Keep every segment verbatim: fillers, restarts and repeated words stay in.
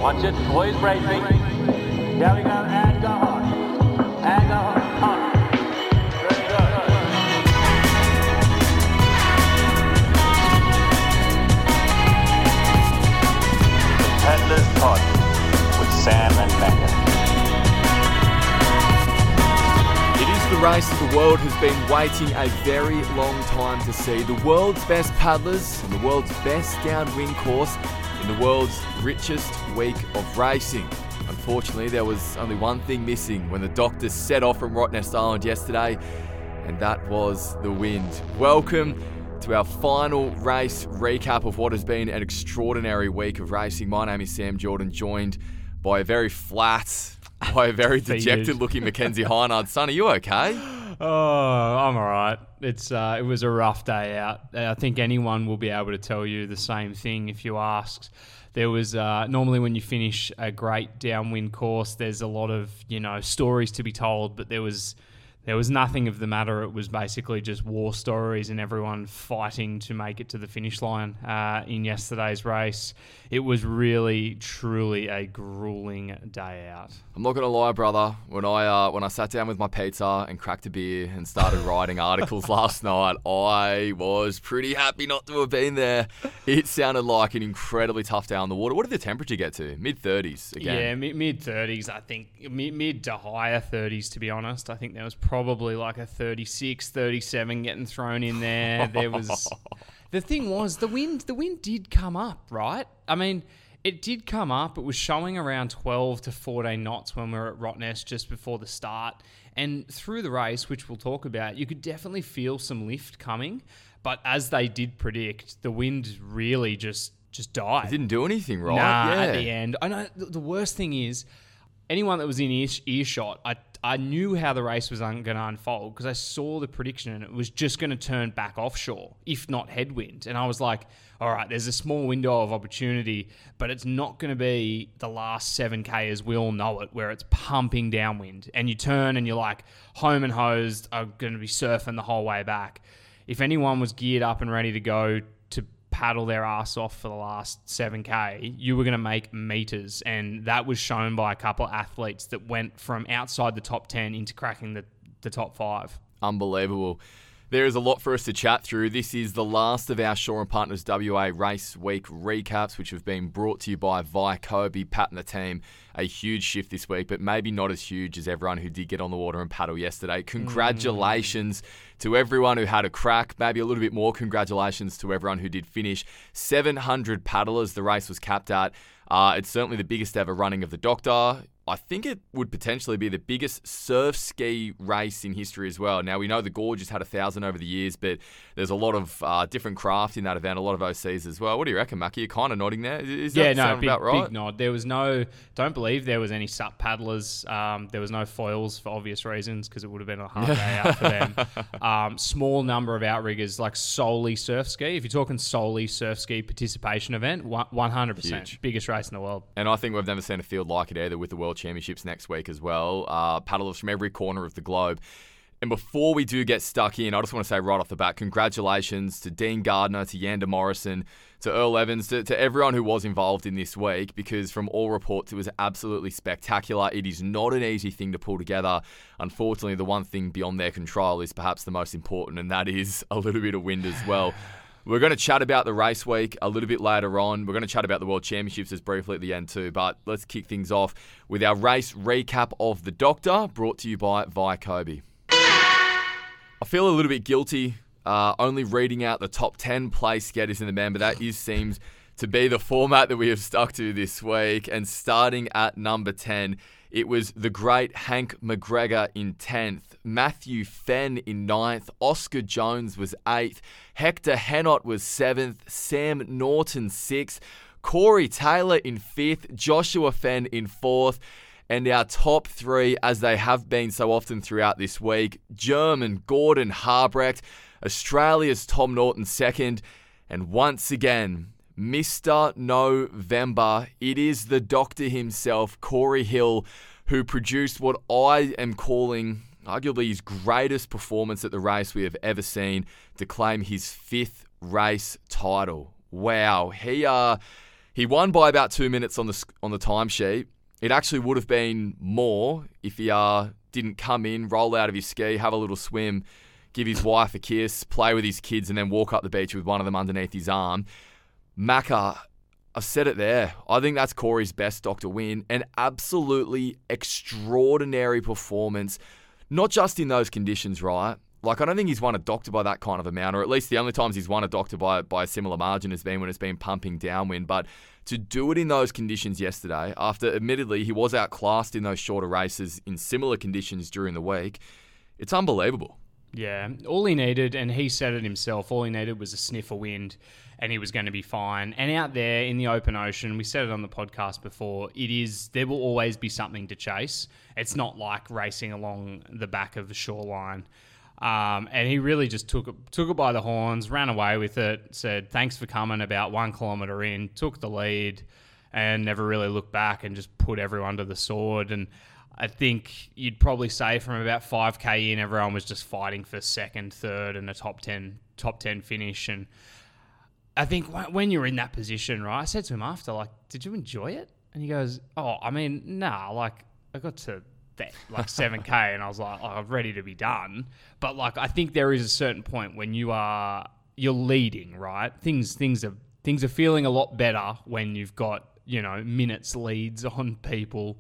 Watch it, boys racing. Here we go, and go hard. And go hard. Very good. The Peddler's Pod with Sam and Becca. It is the race that the world has been waiting a very long time to see. The world's best paddlers and the world's best downwind course in the world's richest week of racing. Unfortunately, there was only one thing missing when the doctors set off from Rottnest Island yesterday, and that was the wind. Welcome to our final race recap of what has been an extraordinary week of racing. My name is Sam Jordan, joined by a very flat, by a very dejected-looking Mackenzie Heinard. Son, are you okay? Oh, I'm all right. It's uh, it was a rough day out. I think anyone will be able to tell you the same thing if you asked. There was uh, normally when you finish a great downwind course, there's a lot of you know stories to be told, but there was there was nothing of the matter. It was basically just war stories and everyone fighting to make it to the finish line uh, in yesterday's race. It was really, truly a grueling day out. I'm not gonna lie, brother. When I uh, when I sat down with my pizza and cracked a beer and started writing articles last night, I was pretty happy not to have been there. It sounded like an incredibly tough day on the water. What did the temperature get to? mid thirties again? Yeah, mid mid thirties. I think mid, mid to higher thirties. To be honest, I think there was probably like a thirty-six, thirty-seven getting thrown in there. There was. The thing was, the wind the wind did come up, right? I mean, it did come up. It was showing around twelve to fourteen knots when we were at Rottnest just before the start. And through the race, which we'll talk about, you could definitely feel some lift coming. But as they did predict, the wind really just, just died. It didn't do anything, right? Nah, yeah. At the end. I know the worst thing is, anyone that was in ear, earshot, I I knew how the race was un- going to unfold because I saw the prediction and it was just going to turn back offshore, if not headwind. And I was like, all right, there's a small window of opportunity, but it's not going to be the last seven K as we all know it, where it's pumping downwind. And you turn and you're like, home and hosed, are going to be surfing the whole way back. If anyone was geared up and ready to go to paddle their ass off for the last seven K, you were going to make meters. And that was shown by a couple of athletes that went from outside the top ten into cracking the, the top five. Unbelievable. There is a lot for us to chat through. This is the last of our Shaw and Partners W A Race Week recaps, which have been brought to you by Vicobi. Pat and the team, a huge shift this week, but maybe not as huge as everyone who did get on the water and paddle yesterday. Congratulations mm. to everyone who had a crack. Maybe a little bit more congratulations to everyone who did finish. seven hundred paddlers the race was capped at. Uh, it's certainly the biggest ever running of the Doctor. I think it would potentially be the biggest surf ski race in history as well. Now, we know the Gorge has had a thousand over the years, but there's a lot of uh, different craft in that event, a lot of O Cs as well. What do you reckon, Mackie? You're kind of nodding there. Is yeah, that no, sound big, about right? big nod. There was no, don't believe there was any S U P paddlers. Um, there was no foils for obvious reasons because it would have been a hard day out for them. Um, small number of outriggers, like solely surf ski. If you're talking solely surf ski participation event, one hundred percent Huge. Biggest race in the world. And I think we've never seen a field like it either with the World Championships next week as well. Uh, paddlers from every corner of the globe. And before we do get stuck in, I just want to say right off the bat, congratulations to Dean Gardner, to Yanda Morrison, to Earl Evans, to, to everyone who was involved in this week, because from all reports, it was absolutely spectacular. It is not an easy thing to pull together. Unfortunately, the one thing beyond their control is perhaps the most important, and that is a little bit of wind as well. We're going to chat about the race week a little bit later on. We're going to chat about the World Championships as briefly at the end too, but let's kick things off with our race recap of the Doctor, brought to you by Vicobi. I feel a little bit guilty uh, only reading out the top ten place getters in the men, but that is seems to be the format that we have stuck to this week. And starting at number ten, it was the great Hank McGregor in tenth, Matthew Fenn in ninth, Oscar Jones was eighth, Hector Hennott was seventh, Sam Norton sixth, Corey Taylor in fifth, Joshua Fenn in fourth, and our top three, as they have been so often throughout this week, German Gordon Harbrecht, Australia's Tom Norton second, and once again, Mister November, it is the Doctor himself, Corey Hill, who produced what I am calling arguably his greatest performance at the race we have ever seen to claim his fifth race title. Wow, he uh, He won by about two minutes on the sc- on the timesheet. It actually would have been more if he uh, didn't come in, roll out of his ski, have a little swim, give his wife a kiss, play with his kids, and then walk up the beach with one of them underneath his arm. Macca, I've said it there. I think that's Corey's best Doctor win. An absolutely extraordinary performance, not just in those conditions, right? Like, I don't think he's won a Doctor by that kind of amount, or at least the only times he's won a Doctor by, by a similar margin has been when it's been pumping downwind. But to do it in those conditions yesterday, after admittedly he was outclassed in those shorter races in similar conditions during the week, it's unbelievable. Yeah, all he needed, and he said it himself, all he needed was a sniff of wind and he was going to be fine. And out there in the open ocean, we said it on the podcast before, it is, there will always be something to chase. It's not like racing along the back of the shoreline. Um, and he really just took it, took it by the horns, ran away with it, said, thanks for coming about one kilometre in, took the lead and never really looked back and just put everyone to the sword. And I think you'd probably say from about five K in, everyone was just fighting for second, third, and a top ten, top ten finish. And I think when you're in that position, right, I said to him after, like, did you enjoy it? And he goes, oh, I mean, nah, like, I got to that, like seven K, and I was like, oh, I'm ready to be done. But, like, I think there is a certain point when you are, you're leading, right? Things, things are, things are feeling a lot better when you've got, you know, minutes leads on people.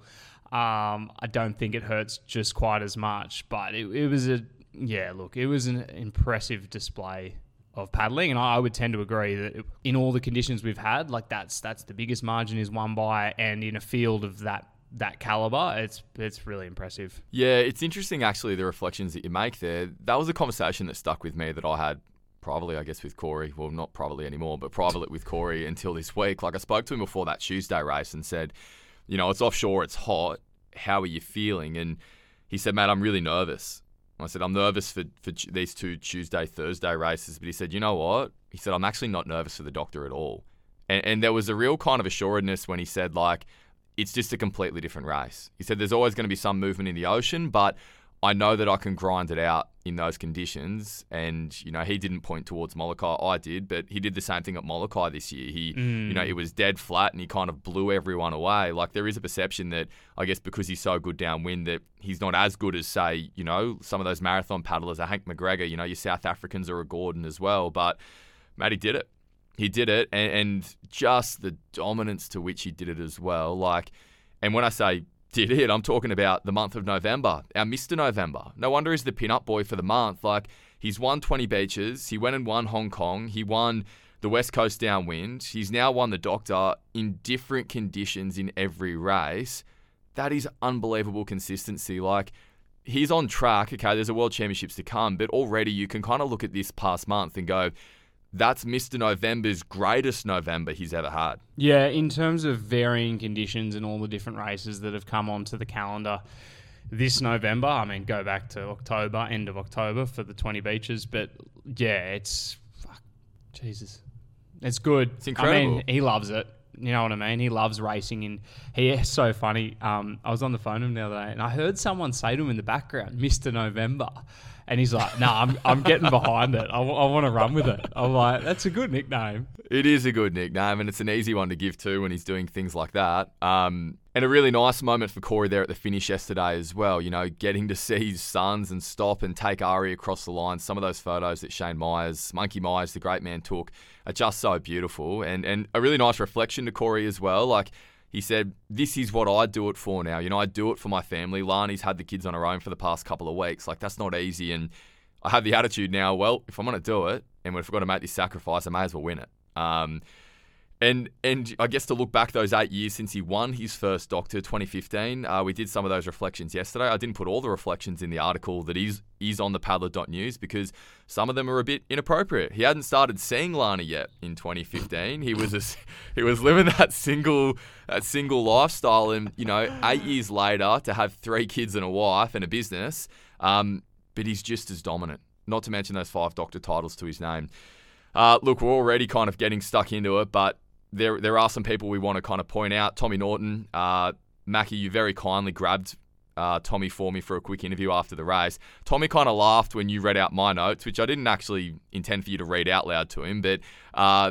Um, I don't think it hurts just quite as much, but it, it was a, yeah, look, it was an impressive display of paddling, and I, I would tend to agree that it, in all the conditions we've had, like that's that's the biggest margin is won by, and in a field of that that caliber, it's it's really impressive. Yeah, it's interesting actually the reflections that you make there. That was a conversation that stuck with me that I had privately, I guess, with Corey. Well, not privately anymore, but privately with Corey until this week. Like I spoke to him before that Tuesday race and said, you know, it's offshore, it's hot. How are you feeling? And he said, mate, I'm really nervous. I said, I'm nervous for, for these two Tuesday, Thursday races. But he said, you know what? He said, I'm actually not nervous for the Doctor at all. And, and there was a real kind of assuredness when he said, like, it's just a completely different race. He said, there's always going to be some movement in the ocean, but I know that I can grind it out in those conditions. And, you know, he didn't point towards Molokai. I did, but he did the same thing at Molokai this year. He, mm. you know, it was dead flat and he kind of blew everyone away. Like, there is a perception that, I guess, because he's so good downwind, that he's not as good as, say, you know, some of those marathon paddlers, a Hank McGregor, you know, your South Africans or a Gordon as well. But, mate, he did it. He did it. And, and just the dominance to which he did it as well. Like, and when I say did it, I'm talking about the month of November, our Mister November. No wonder he's the pin-up boy for the month. Like, he's won twenty beaches. He went and won Hong Kong. He won the West Coast downwind. He's now won the Doctor in different conditions in every race. That is unbelievable consistency. Like, he's on track. Okay, there's a World Championships to come, but already you can kind of look at this past month and go, that's Mister November's greatest November he's ever had. Yeah, in terms of varying conditions and all the different races that have come onto the calendar this November, I mean, go back to October, end of October for the twenty beaches, but yeah, it's, fuck, Jesus. It's good. It's incredible. I mean, he loves it. You know what I mean? He loves racing, and he is so funny. Um, I was on the phone to him the other day, and I heard someone say to him in the background, Mister November. And he's like, no, nah, I'm I'm getting behind it. I, w- I want to run with it. I'm like, that's a good nickname. It is a good nickname, and it's an easy one to give too when he's doing things like that. Um, and a really nice moment for Corey there at the finish yesterday as well. You know, getting to see his sons and stop and take Ari across the line. Some of those photos that Shane Myers, Monkey Myers, the great man, took are just so beautiful. And, and a really nice reflection to Corey as well. Like, he said, this is what I do it for now. You know, I do it for my family. Lani's had the kids on her own for the past couple of weeks. Like, that's not easy. And I have the attitude now, well, if I'm going to do it, and if we've got to make this sacrifice, I may as well win it. Um, and and I guess to look back those eight years since he won his first Doctor, twenty fifteen, uh, we did some of those reflections yesterday. I didn't put all the reflections in the article that is, is on the paddler dot news because some of them are a bit inappropriate. He hadn't started seeing Lani yet in twenty fifteen. He was a, he was living that single that single lifestyle, and you know, eight years later to have three kids and a wife and a business, um, but he's just as dominant. Not to mention those five Doctor titles to his name. Uh, look, we're already kind of getting stuck into it, but there there are some people we want to kind of point out. Tommy Norton, uh, Mackie, you very kindly grabbed uh, Tommy for me for a quick interview after the race. Tommy kind of laughed when you read out my notes, which I didn't actually intend for you to read out loud to him, but uh,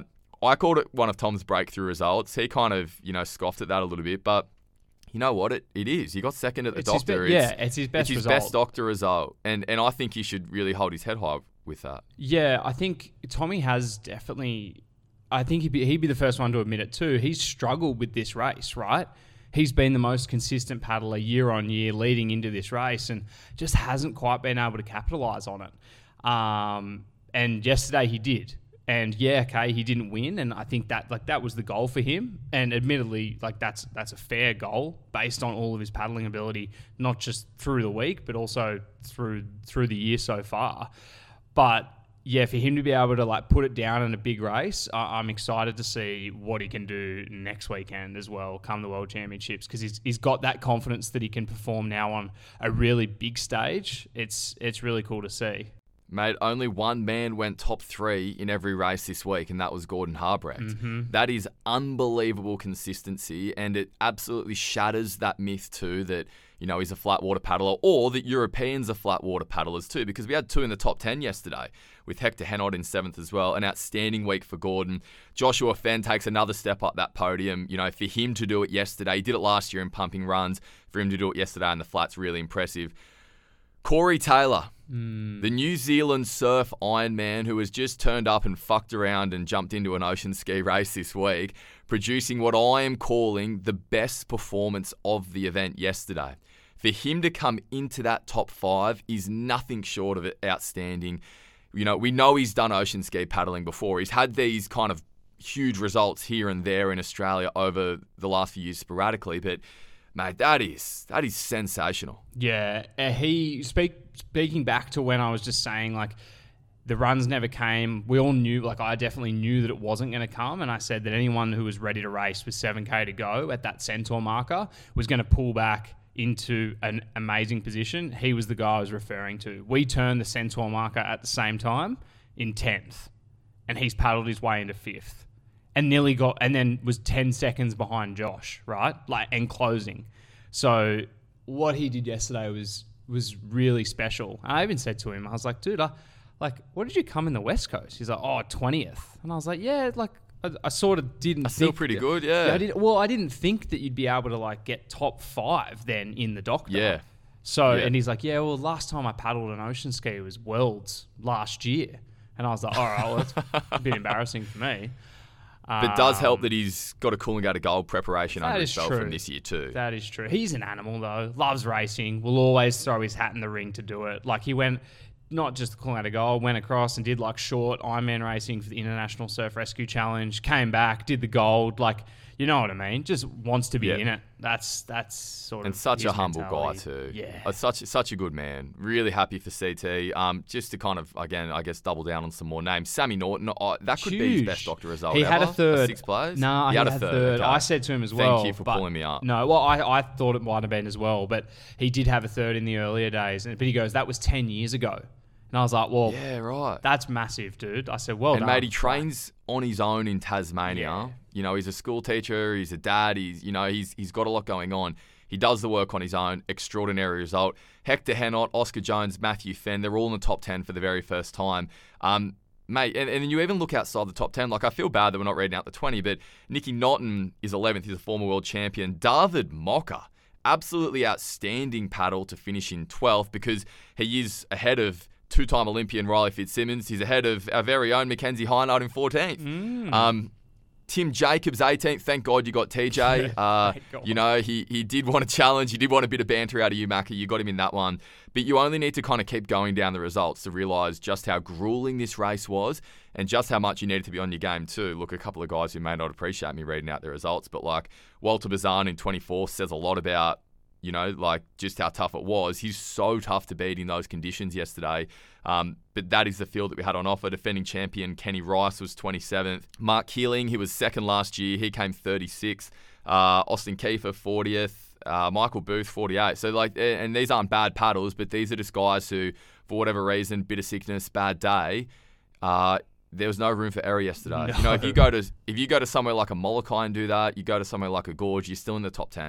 I called it one of Tom's breakthrough results. He kind of, you know, scoffed at that a little bit, but you know what? It it is. He got second at the It's his doctor. be- It's- yeah, it's his best It's his result. best doctor result, and and I think he should really hold his head high with that. Yeah, I think Tommy has definitely. I think he'd be, he'd be the first one to admit it too. He's struggled with this race, right? He's been the most consistent paddler year on year leading into this race, and just hasn't quite been able to capitalise on it. Um, and yesterday he did. And yeah, okay, he didn't win, and I think that like that was the goal for him. And admittedly, like that's that's a fair goal based on all of his paddling ability, not just through the week, but also through through the year so far. But yeah, for him to be able to like put it down in a big race, I- I'm excited to see what he can do next weekend as well, come the World Championships, because he's he's got that confidence that he can perform now on a really big stage. It's it's really cool to see. Mate, only one man went top three in every race this week, and that was Gordon Harbrecht. Mm-hmm. That is unbelievable consistency, and it absolutely shatters that myth too that, you know, he's a flat water paddler, or that Europeans are flat water paddlers too, because we had two in the top ten yesterday, with Hector Henot in seventh as well. An outstanding week for Gordon. Joshua Fenn takes another step up that podium. You know, for him to do it yesterday, he did it last year in pumping runs. For him to do it yesterday in the flat's really impressive. Corey Taylor, the New Zealand surf Ironman, who has just turned up and fucked around and jumped into an ocean ski race this week, producing what I am calling the best performance of the event yesterday. For him to come into that top five is nothing short of outstanding. You know, we know he's done ocean ski paddling before. He's had these kind of huge results here and there in Australia over the last few years sporadically, but mate, that is that is sensational. Yeah, uh, he speak speaking back to when I was just saying like the runs never came. We all knew, like I definitely knew that it wasn't going to come, and I said that anyone who was ready to race with seven K to go at that centaur marker was going to pull back into an amazing position. He was the guy I was referring to. We turned the centaur marker at the same time in tenth, and he's paddled his way into fifth. And nearly got, and then was ten seconds behind Josh, right? Like, and closing. So what he did yesterday was was really special. I even said to him, I was like, dude, I, like, what did you come in the West Coast? He's like, oh, twentieth. And I was like, yeah, like, I, I sort of didn't That's think still pretty that- good, yeah. I did, well, I didn't think that you'd be able to, like, get top five then in the doctor. Yeah. So, Yeah. and he's like, yeah, well, last time I paddled an ocean ski was Worlds last year. And I was like, all right, well, that's a bit embarrassing for me. But it does help Um, that he's got a Coolangatta Gold preparation that under is his belt true. from this year too. That is true. He's an animal, though. Loves racing. Will always throw his hat in the ring to do it. Like, he went, not just the Coolangatta Gold, went across and did, like, short Ironman racing for the International Surf Rescue Challenge, came back, did the gold. Like, you know what I mean? Just wants to be Yeah. in it. That's that's sort And of such his a humble mentality. guy too. Yeah. Uh, such such a good man. Really happy for C T. Um, just to kind of again, I guess double down on some more names. Sammy Norton. Uh, that could be his Huge. best doctor result. He had a ever. third. Sixth place. No, he, he had, had a third. Okay. I said to him as Thank well. you for but- pulling me up. No, well, I, I thought it might have been as well, but he did have a third in the earlier days. And But he goes, that was ten years ago. And I was like, well, Yeah, right. that's massive, dude. I said, well and done. mate, he trains on his own in Tasmania. Yeah. You know, he's a school teacher. He's a dad. He's you know he's he's got a lot going on. He does the work on his own. Extraordinary result. Hector Henot, Oscar Jones, Matthew Fenn. They're all in the top ten for the very first time. Um, Mate, and, and you even look outside the top ten. Like, I feel bad that we're not reading out the twenty, but Nicky Naughton is eleventh. He's a former world champion. David Mocker, absolutely outstanding paddle to finish in twelfth because he is ahead of two-time Olympian Riley Fitzsimmons. He's ahead of our very own Mackenzie Heinard in fourteenth. Mm. Um, Tim Jacobs, eighteenth. Thank God you got T J. Uh, Thank God. you know, he he did want a challenge. He did want a bit of banter out of you, Macca. You got him in that one. But you only need to kind of keep going down the results to realise just how grueling this race was and just how much you needed to be on your game too. Look, a couple of guys who may not appreciate me reading out the results, but like Walter Bazan in twenty-fourth says a lot about, you know, like just how tough it was. He's so tough to beat in those conditions yesterday. Um, but that is the field that we had on offer. Defending champion Kenny Rice was twenty-seventh. Mark Keeling, he was second last year. He came thirty-sixth. Uh, Austin Kiefer, fortieth. Uh, Michael Booth, forty-eight. So, like, and these aren't bad paddles, but these are just guys who, for whatever reason, bit of sickness, bad day, uh, there was no room for error yesterday. No. You know, if you go to if you go to somewhere like a Molokai and do that, you go to somewhere like a Gorge, you're still in the top ten.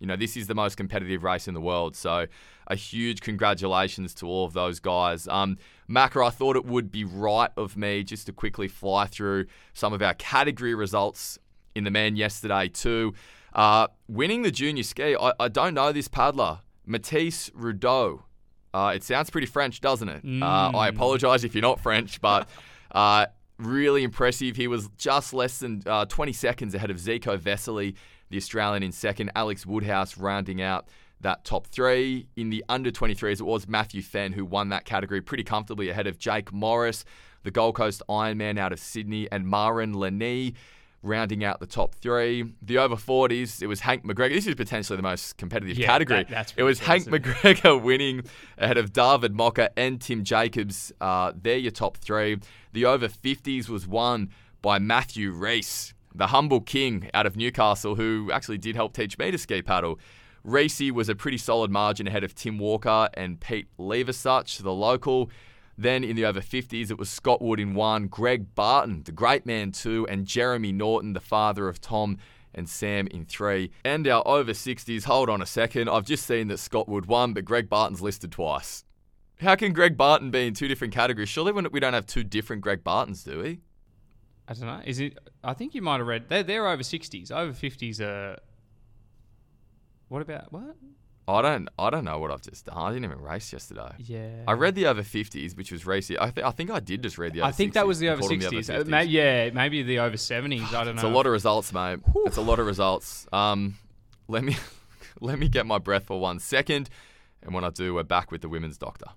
You know, this is the most competitive race in the world. So a huge congratulations to all of those guys. Um, Macca, I thought it would be right of me just to quickly fly through some of our category results in the men yesterday too. Uh, winning the junior ski, I, I don't know this paddler, Matisse Rudeau. Uh, it sounds pretty French, doesn't it? Mm. Uh, I apologise if you're not French, but uh, really impressive. He was just less than uh, twenty seconds ahead of Zico Vesely, the Australian in second. Alex Woodhouse rounding out that top three. In the under twenty-threes, it was Matthew Fenn who won that category pretty comfortably ahead of Jake Morris, the Gold Coast Ironman out of Sydney, and Marin Lenny rounding out the top three. The over forties, it was Hank McGregor. This is potentially the most competitive yeah, category. That, that's it was Hank McGregor winning ahead of David Mocker and Tim Jacobs. Uh, they're your top three. The over fifties was won by Matthew Reese, the humble king out of Newcastle, who actually did help teach me to ski paddle. Reese was a pretty solid margin ahead of Tim Walker and Pete Leversuch, the local. Then in the over fifties, it was Scott Wood in one, Greg Barton, the great man two, and Jeremy Norton, the father of Tom and Sam in three. And our over sixties, hold on a second, I've just seen that Scott Wood won, but Greg Barton's listed twice. How can Greg Barton be in two different categories? Surely we don't have two different Greg Bartons, do we? I don't know. Is it? I think you might have read. They're, they're over sixties. Over fifties are... What about... What? I don't I don't know what I've just done. I didn't even race yesterday. Yeah. I read the over fifties, which was racing. I, th- I think I did just read the over I think sixties. that was the over Called them sixties. over Uh, ma- yeah, maybe the over seventies. I don't It's know. a lot of results, mate. It's a lot of results. Um, let me let me get my breath for one second, and when I do, we're back with the women's doctor.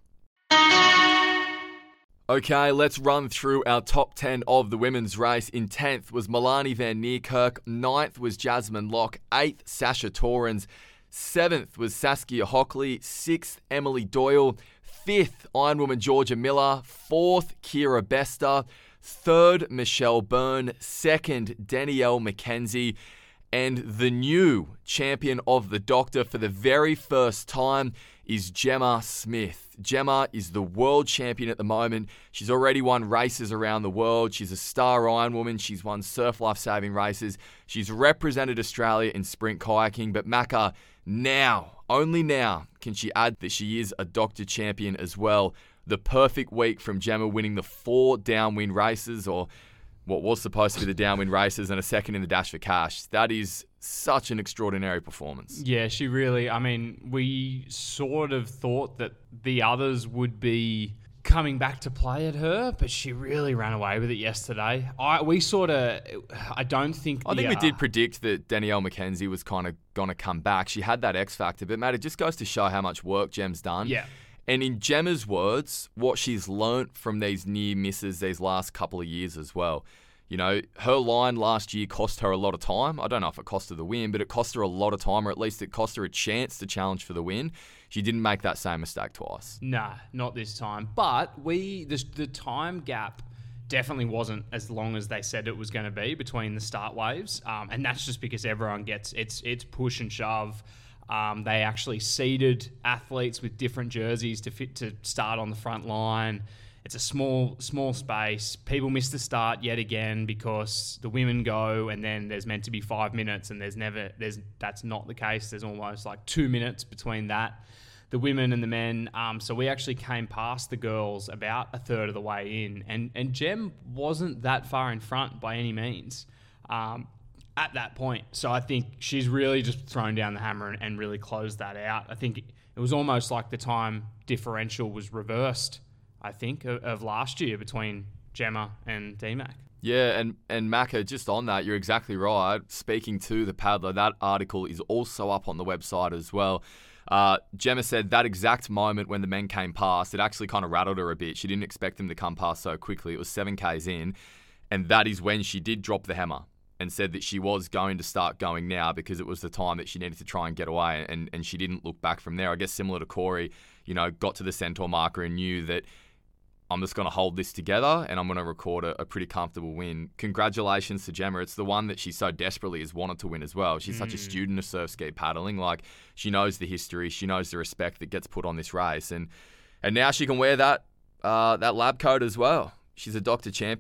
Okay, let's run through our top ten of the women's race. In tenth was Milani Van Niekerk. ninth was Jasmine Locke. eighth, Sasha Torrens. seventh was Saskia Hockley. sixth, Emily Doyle. fifth, Ironwoman Georgia Miller. fourth, Kira Bester. third, Michelle Byrne. second, Danielle McKenzie. And the new champion of the Doctor for the very first time is Gemma Smith. Gemma is the world champion at the moment. She's already won races around the world. She's a star Ironwoman. She's won surf life-saving races. She's represented Australia in sprint kayaking. But Macca, now, only now, can she add that she is a Doctor champion as well. The perfect week from Gemma winning the four downwind races, or what was supposed to be the downwind races, and a second in the dash for cash. That is such an extraordinary performance. Yeah, she really, I mean, we sort of thought that the others would be coming back to play at her, but she really ran away with it yesterday. I We sort of, I don't think... I the, think we uh, did predict that Danielle McKenzie was kind of going to come back. She had that X factor, but Matt, it just goes to show how much work Gem's done. Yeah. And in Gemma's words, what she's learnt from these near misses these last couple of years as well. You know, her line last year cost her a lot of time. I don't know if it cost her the win, but it cost her a lot of time, or at least it cost her a chance to challenge for the win. She didn't make that same mistake twice. Nah, not this time. But we, the, the time gap definitely wasn't as long as they said it was going to be between the start waves. Um, and that's just because everyone gets, it's it's push and shove. Um, they actually seeded athletes with different jerseys to fit to start on the front line. It's a small small space. People miss the start yet again because the women go, and then there's meant to be five minutes, and there's never there's that's not the case. There's almost like two minutes between that, the women and the men. Um, so we actually came past the girls about a third of the way in, and and Gem wasn't that far in front by any means. Um, at that point. So I think she's really just thrown down the hammer and, and really closed that out. I think it was almost like the time differential was reversed, I think, of, of last year between Gemma and D MAC. Yeah, and, and Macca, just on that, you're exactly right. Speaking to the paddler, that article is also up on the website as well. Uh, Gemma said that exact moment when the men came past, it actually kind of rattled her a bit. She didn't expect them to come past so quickly. It was seven kays in, and that is when she did drop the hammer and said that she was going to start going now because it was the time that she needed to try and get away, and, and she didn't look back from there. I guess similar to Corey, you know, got to the centaur marker and knew that I'm just going to hold this together and I'm going to record a, a pretty comfortable win. Congratulations to Gemma. It's the one that she so desperately has wanted to win as well. She's mm. such a student of surf ski paddling. Like, she knows the history. She knows the respect that gets put on this race. And and now she can wear that uh, that lab coat as well. She's a Doctor champion.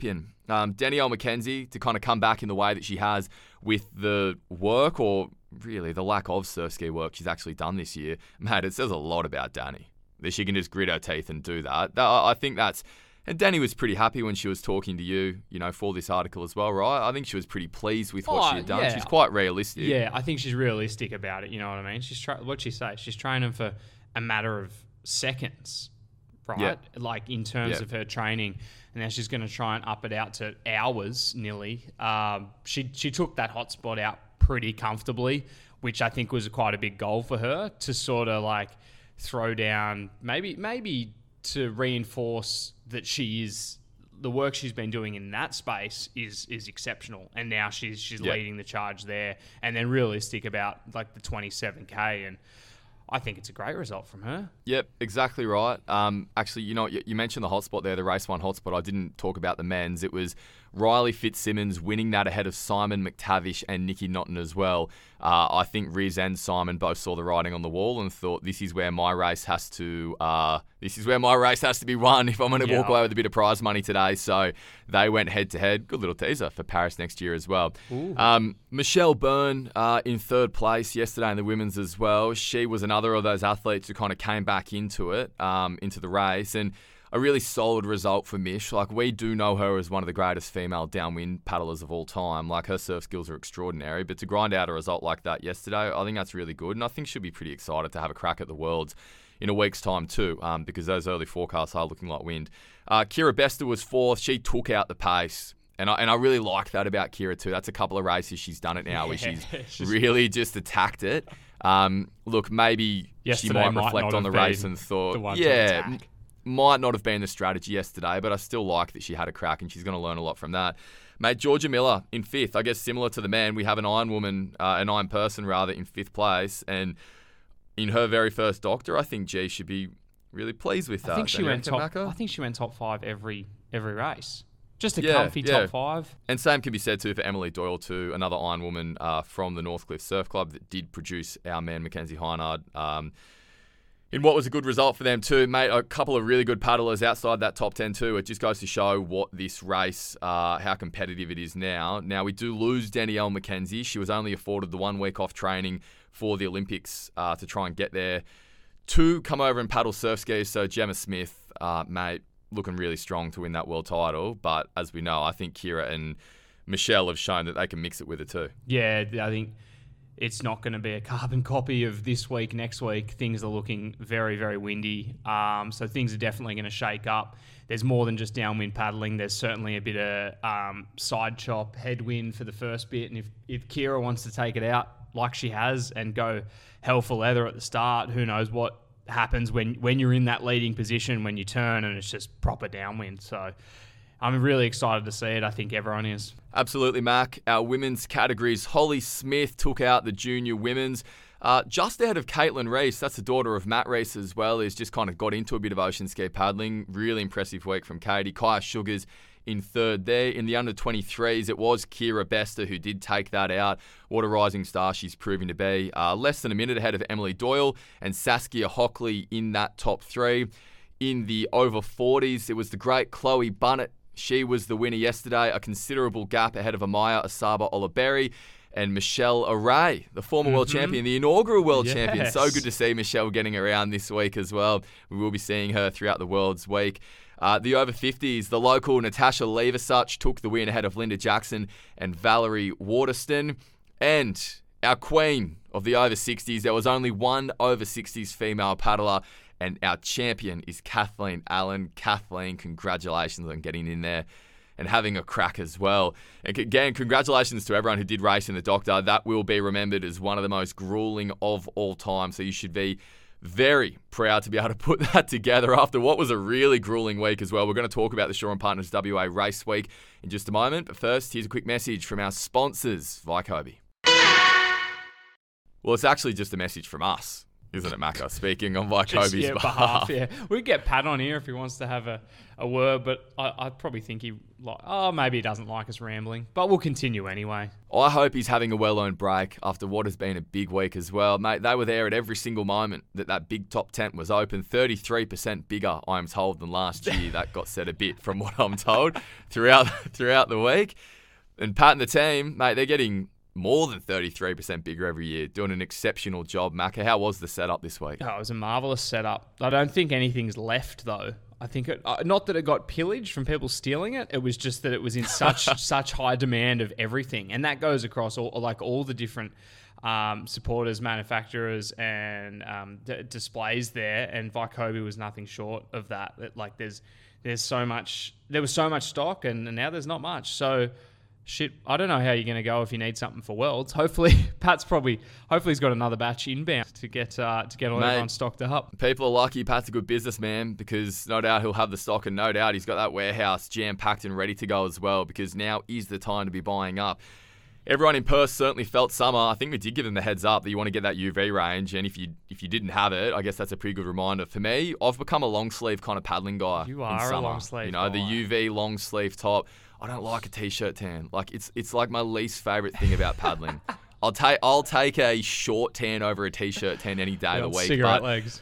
Um, Danielle McKenzie to kind of come back in the way that she has with the work, or really the lack of surf ski work she's actually done this year. Mate, it says a lot about Danny that she can just grit her teeth and do that. that I think that's... And Danny was pretty happy when she was talking to you, you know, for this article as well, right? I think she was pretty pleased with what Oh, she had done. yeah. She's quite realistic. Yeah, I think she's realistic about it. You know what I mean? She's tra- what she say. She's training for a matter of seconds, right? Yeah. Like in terms Yeah. of her training, and now she's going to try and up it out to hours nearly. Um, she she took that hot spot out pretty comfortably, which I think was quite a big goal for her to sort of like throw down, maybe maybe to reinforce that she is. The work she's been doing in that space is is exceptional, and now she's she's Yeah. leading the charge there, and then realistic about like the twenty-seven K, and I think it's a great result from her. Yep, exactly right. Um, actually, you know, you, you mentioned the hotspot there, the race one hotspot. I didn't talk about the men's. It was Riley Fitzsimmons winning that ahead of Simon McTavish and Nikki Naughton as well. Uh, I think Riz and Simon both saw the writing on the wall and thought, this is where my race has to. Uh, this is where my race has to be won if I'm going to Yeah. walk away with a bit of prize money today. So they went head to head. Good little teaser for Paris next year as well. Um, Michelle Byrne uh, in third place yesterday in the women's as well. She was another of those athletes who kind of came back into it, um, into the race, and a really solid result for Mish. Like, we do know her as one of the greatest female downwind paddlers of all time. Like, her surf skills are extraordinary, but to grind out a result like that yesterday, I think that's really good, and I think she'll be pretty excited to have a crack at the Worlds in a week's time too, um, because those early forecasts are looking like wind. Uh, Kira Bester was fourth. She took out the pace. And I, and I really like that about Kira too. That's a couple of races she's done it now where she's she's- really just attacked it. Um, look, maybe she Yesterday might might reflect not on the have race been and thought, the one to yeah, attack. m- might not have been the strategy yesterday, but I still like that she had a crack and she's going to learn a lot from that. Mate, Georgia Miller in fifth. I guess similar to the man, we have an iron woman, uh, an iron person rather, in fifth place. And in her very first doctor, I think G should be really pleased with that. I think she Don't you went reckon, top. Macca? I think she went top five every every race. Just a Yeah, comfy yeah. top five. And same can be said too for Emily Doyle too, another iron woman uh, from the Northcliffe Surf Club that did produce our man Mackenzie Heinard. Um, in what was a good result for them too, mate. A couple of really good paddlers outside that top ten too. It just goes to show what this race, uh, how competitive it is now. Now we do lose Danielle McKenzie. She was only afforded the one week off training for the Olympics uh, to try and get there. To come over and paddle surf skis. So Gemma Smith, uh, mate, looking really strong to win that world title. But as we know, I think Kira and Michelle have shown that they can mix it with it too. Yeah, I think it's not going to be a carbon copy of this week, next week. Things are looking very, very windy. Um, so things are definitely going to shake up. There's more than just downwind paddling. There's certainly a bit of um, side chop, headwind for the first bit. And if, if Kira wants to take it out like she has and go hell for leather at the start, who knows what happens when, when you're in that leading position, when you turn and it's just proper downwind. So I'm really excited to see it. I think everyone is. Absolutely, Mac. Our women's categories, Holly Smith took out the junior women's. Uh, just ahead of Caitlin Reese, that's the daughter of Matt Reese as well, who's just kind of got into a bit of ocean ski paddling. Really impressive week from Katie. Kaya Sugars in third there. In the under twenty-threes, it was Kira Bester who did take that out. What a rising star she's proving to be. Uh, less than a minute ahead of Emily Doyle and Saskia Hockley in that top three. In the over forties, it was the great Chloe Bunnett. She was the winner yesterday, a considerable gap ahead of Amaya Asaba Olaberry and Michelle Array, the former world champion, the inaugural world Yes. champion. So good to see Michelle getting around this week as well. We will be seeing her throughout the World's Week. Uh, the over fifties, the local Natasha Leversuch took the win ahead of Linda Jackson and Valerie Waterston. And our queen of the over sixties, there was only one over sixties female paddler, and our champion is Kathleen Allen. Kathleen, congratulations on getting in there and having a crack as well. And again, congratulations to everyone who did race in the Doctor. That will be remembered as one of the most grueling of all time. So you should be very proud to be able to put that together after what was a really grueling week as well. We're going to talk about the Shaw and Partners W A Race Week in just a moment. But first, here's a quick message from our sponsors, Vycobi. Well, it's actually just a message from us. isn't it, Macca? Speaking on Just, Vykobi's yeah, behalf. behalf. Yeah, we get Pat on here if he wants to have a, a word, but I, I probably think he like. Oh, maybe he doesn't like us rambling, but we'll continue anyway. I hope he's having a well-earned break after what has been a big week as well. Mate, they were there at every single moment that that big top tent was open. thirty-three percent bigger, I'm told, than last year. That got said a bit from what I'm told throughout throughout the week. And Pat and the team, mate, they're getting more than thirty-three percent bigger every year, doing an exceptional job. Macca, how was the setup this week? Oh, it was a marvellous setup. I don't think anything's left, though. I think it, uh, not that it got pillaged from people stealing it. It was just that it was in such such high demand of everything, and that goes across all like all the different um, supporters, manufacturers, and um, d- displays there. And Vykobi was nothing short of that. It, like there's there's so much there was so much stock, and, and now there's not much. So. Shit, I don't know how you're going to go if you need something for Worlds. Hopefully, Pat's probably, hopefully he's got another batch inbound to get uh, to get all Mate, everyone stocked up. People are lucky Pat's a good businessman because no doubt he'll have the stock and no doubt he's got that warehouse jam-packed and ready to go as well because now is the time to be buying up. Everyone in Perth certainly felt summer. I think we did give them the heads up that you want to get that U V range, and if you if you didn't have it, I guess that's a pretty good reminder. For me, I've become a long sleeve kind of paddling guy. You in are a summer. long sleeve You know, guy. the U V long sleeve top. I don't like a t-shirt tan. Like it's it's like my least favorite thing about paddling. I'll take I'll take a short tan over a t-shirt tan any day Yeah, of the week. cigarette but legs.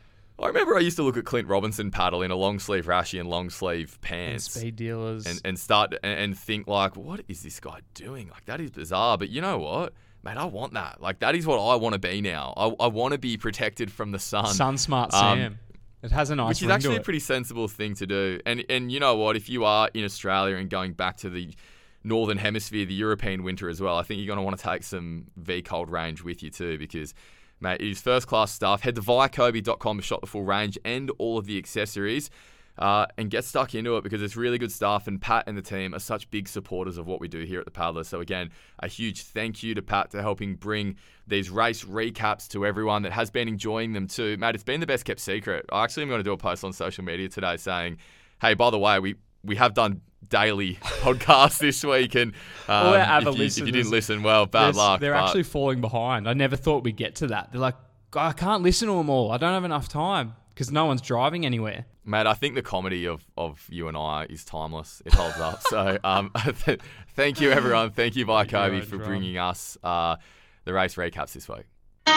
I remember I used to look at Clint Robinson paddle in a long sleeve rashie and long sleeve And pants. speed dealers. And, and start and, and think like, what is this guy doing? Like that is bizarre. But you know what, mate, I want that. Like that is what I want to be now. I, I want to be protected from the sun. Sun Smart Um, Sam. It has a nice Which is ring actually to a it. pretty sensible thing to do. And and you know what, if you are in Australia and going back to the Northern Hemisphere, the European winter as well, I think you're going to want to take some V Cold range with you too because, mate, it is first-class stuff. Head to vykobi dot com to shop the full range and all of the accessories uh, and get stuck into it because it's really good stuff. And Pat and the team are such big supporters of what we do here at the Paddler. So again, a huge thank you to Pat for helping bring these race recaps to everyone that has been enjoying them too. Mate, it's been the best kept secret. I actually am going to do a post on social media today saying, hey, by the way, we, we have done daily podcasts this week, and um, All our other if, you, if you listeners, didn't listen, well, bad They're- luck. They're but- actually falling behind. I never thought we'd get to that. They're like, I can't listen to them all. I don't have enough time because no one's driving anywhere. Mate, I think the comedy of, of you and I is timeless. It holds up. So um, th- thank you, everyone. Thank you, Vykobi, You're for right. bringing us uh, the race recaps this week.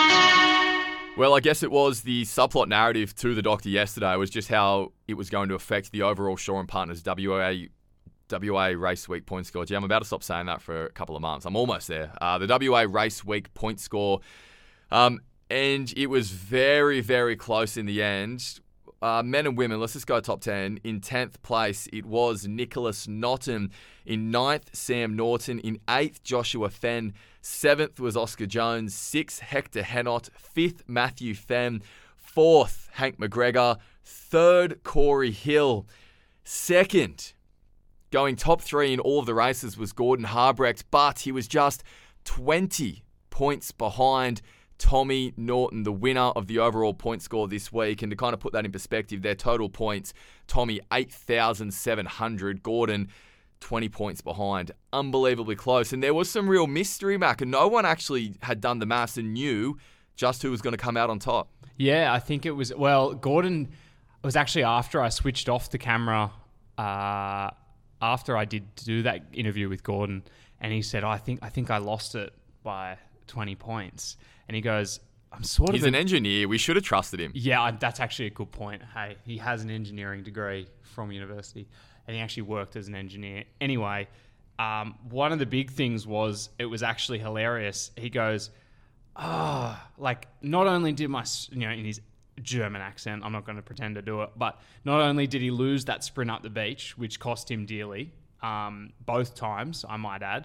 Well, I guess it was the subplot narrative to the Doctor yesterday was just how it was going to affect the overall Shaw and Partners W A W A Race Week point score. Gee, I'm about to stop saying that for a couple of months. I'm almost there. Uh, the W A Race Week point score. Um, and it was very, very close in the end. Uh, men and women, let's just go top ten. In tenth place, it was Nicholas Notton. In ninth, Sam Norton. In eighth, Joshua Fenn. seventh was Oscar Jones. sixth, Hector Henot. fifth, Matthew Fenn. fourth, Hank McGregor. third, Corey Hill. Second, going top three in all of the races was Gordon Harbrecht, but he was just twenty points behind Tommy Norton, the winner of the overall point score this week. And to kind of put that in perspective, their total points, Tommy eight thousand seven hundred, Gordon twenty points behind. Unbelievably close. And there was some real mystery, Mac, and no one actually had done the maths and knew just who was going to come out on top. Yeah, I think it was, well, Gordon was actually after I switched off the camera, uh, after I did do that interview with Gordon, and he said, I think I think I lost it by twenty points. And he goes, I'm sort He's of... an engineer. We should have trusted him. Yeah, I, that's actually a good point. Hey, he has an engineering degree from university, and he actually worked as an engineer. Anyway, um, one of the big things was it was actually hilarious. He goes, ah, oh, like not only did my, you know, in his German accent, I'm not going to pretend to do it, but not only did he lose that sprint up the beach, which cost him dearly, um, both times, I might add,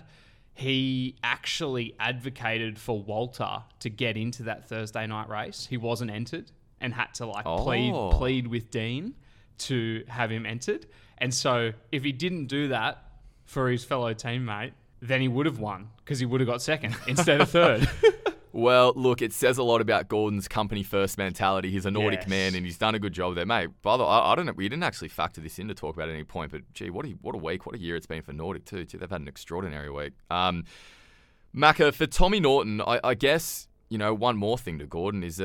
he actually advocated for Walter to get into that Thursday night race. He wasn't entered and had to like Oh. plead plead with Dean to have him entered. And so if he didn't do that for his fellow teammate, then he would have won because he would have got second instead of third. Well, look, it says a lot about Gordon's company first mentality. He's a Nordic Yes. man, and he's done a good job there, mate. By the way, I, I don't know. We didn't actually factor this in to talk about at any point, but gee, what a what a week, what a year it's been for Nordic too. Gee, they've had an extraordinary week. Um, Macca, for Tommy Norton, I, I guess you know one more thing to Gordon is that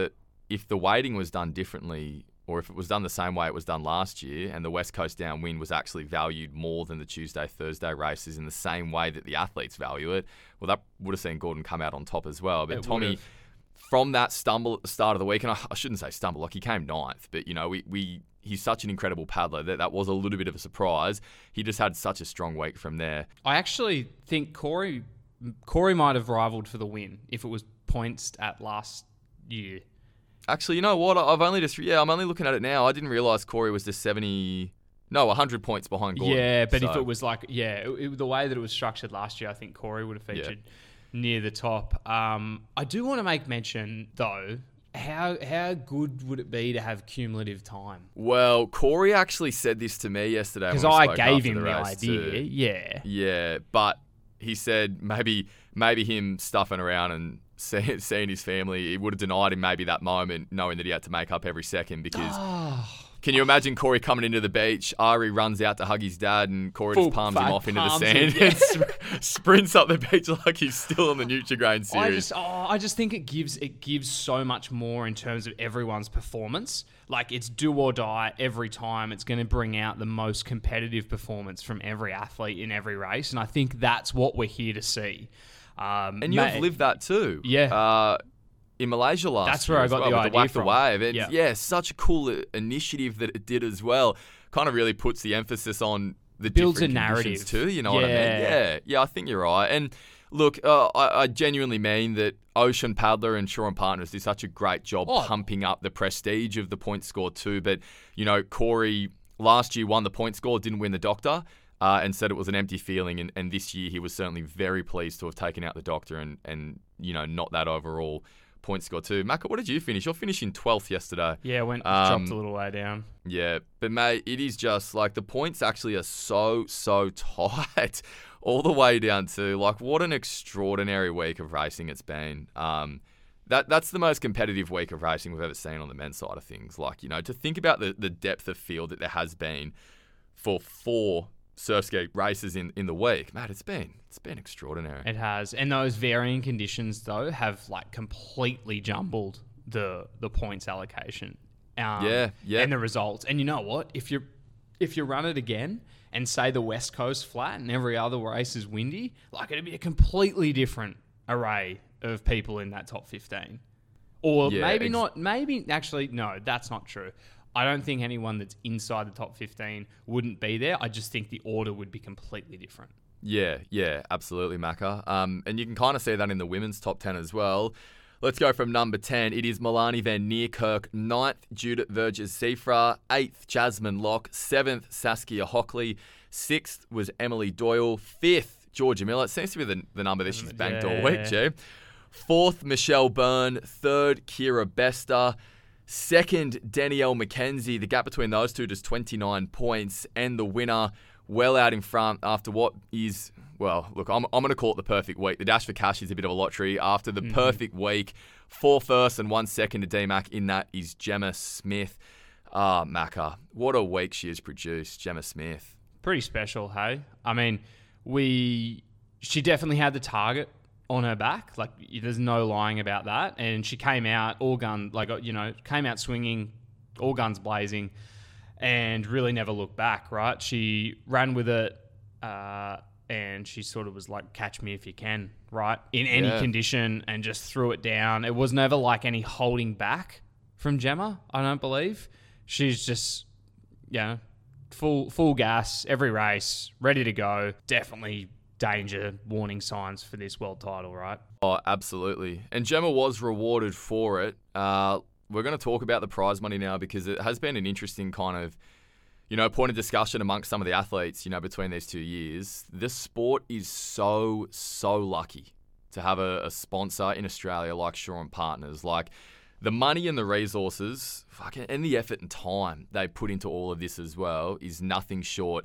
if the weighting was done differently, or if it was done the same way it was done last year, and the West Coast downwind was actually valued more than the Tuesday, Thursday races in the same way that the athletes value it, well, that would have seen Gordon come out on top as well. But It Tommy, would've. from that stumble at the start of the week, and I, I shouldn't say stumble, like he came ninth, but you know, we, we he's such an incredible paddler that that was a little bit of a surprise. He just had such a strong week from there. I actually think Corey Corey might have rivaled for the win if it was points at last year. Actually, you know what? I've only just, yeah, I'm only looking at it now. I didn't realise Corey was just seventy, no, one hundred points behind Gordon. Yeah, but if So, it was like, yeah, it, it- the way that it was structured last year, I think Corey would have featured near the top. Um, I do want to make mention, though, how how good would it be to have cumulative time? Well, Corey actually said this to me yesterday. Because when we I spoke gave after him the, race idea, too. yeah. Yeah, but he said maybe maybe him stuffing around and see, seeing his family, he would have denied him maybe that moment, knowing that he had to make up every second. Because can you imagine Corey coming into the beach? Ari runs out to hug his dad, and Corey Full just palms him fat off into the palms sand him, and sp- sprints up the beach like he's still on the Nutri-Grain series. I just, oh, I just think it gives it gives so much more in terms of everyone's performance. Like it's do or die every time. It's going to bring out the most competitive performance from every athlete in every race, and I think that's what we're here to see. Um, And you've ma- lived that too. Yeah. Uh, in Malaysia last That's year where I as got well, the with idea the Whack the from. Wave. And Yeah. yeah, such a cool uh, initiative that it did as well. Kind of really puts the emphasis on the Builds different a narrative. conditions too. You know what I mean? Yeah. Yeah, yeah. I think you're right. And look, uh, I, I genuinely mean that Ocean Paddler and Shaw and Partners do such a great job Oh. pumping up the prestige of the point score too. But you know, Corey last year won the point score, didn't win the Doctor. Uh, and said it was an empty feeling, and, and this year he was certainly very pleased to have taken out the Doctor and, and you know, not that overall point score too. Maka, what did you finish? You're finishing twelfth yesterday. yeah, went Um, dropped a little way down. Yeah, but mate, it is just like the points actually are so, so tight all the way down to like what an extraordinary week of racing it's been. Um, that That's the most competitive week of racing we've ever seen on the men's side of things. Like, you know, to think about the, the depth of field that there has been for four surf ski races in, in the week, mate, it's been it's been extraordinary. It has, and those varying conditions though have like completely jumbled the the points allocation. Um, Yeah, yeah. and the results. And you know what? If you if you run it again and say the West Coast flat and every other race is windy, like it'd be a completely different array of people in that top fifteen. Or Yeah, maybe ex- not. Maybe actually no, that's not true. I don't think anyone that's inside the top fifteen wouldn't be there. I just think the order would be completely different. Yeah, yeah, absolutely, Macca. Um, and you can kind of see that in the women's top ten as well. Let's go from number ten. It is Milani Van Niekerk. Ninth, Judith Verges-Zifra. Eighth, Jasmine Locke. Seventh, Saskia Hockley. Sixth was Emily Doyle. Fifth, Georgia Miller. It seems to be the, the number that she's banked all week, Yeah. G. Fourth, Michelle Byrne. Third, Kira Bester. Second, Danielle McKenzie. The gap between those two just twenty-nine points. And the winner, well out in front after what is, well, look, I'm, I'm going to call it the perfect week. The Dash for Cash is a bit of a lottery. After the perfect week, four first and one second to D-Mac. In that is Gemma Smith. Ah, Macca, what a week she has produced, Gemma Smith. Pretty special, hey? I mean, we she definitely had the target on her back. Like, there's no lying about that. And she came out all gun, like, you know, came out swinging, all guns blazing, and really never looked back, right? She ran with it, uh, and she sort of was like, catch me if you can, right? In any Yeah. condition, and just threw it down. It was never like any holding back from Gemma, I don't believe. She's just, you know, full full gas, every race, ready to go. Definitely danger warning signs for this world title, right? Oh, absolutely. And Gemma was rewarded for it. Uh, we're going to talk about the prize money now because it has been an interesting kind of, you know, point of discussion amongst some of the athletes, you know, between these two years. This sport is so, so lucky to have a, a sponsor in Australia like Shaw and Partners. Like, the money and the resources, fucking, and the effort and time they put into all of this as well is nothing short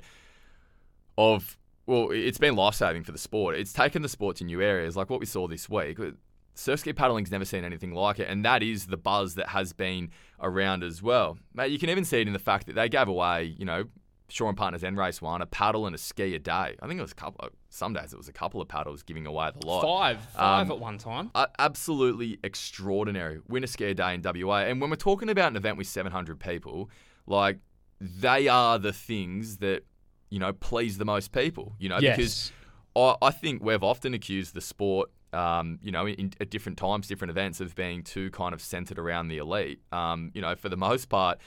of, well, it's been life-saving for the sport. It's taken the sport to new areas, like what we saw this week. Surf ski paddling's never seen anything like it, and that is the buzz that has been around as well. Mate, you can even see it in the fact that they gave away, you know, Shaw and Partners End Race won, a paddle and a ski a day. I think it was a couple. Some days it was a couple of paddles giving away the lot. Five, five Um, at one time. Uh, absolutely extraordinary. Win a ski a day in W A. And when we're talking about an event with seven hundred people, like, they are the things that, you know, please the most people, you know, Yes. because I, I think we've often accused the sport, um, you know, in, at different times, different events, of being too kind of centered around the elite. Um, you know, for the most part,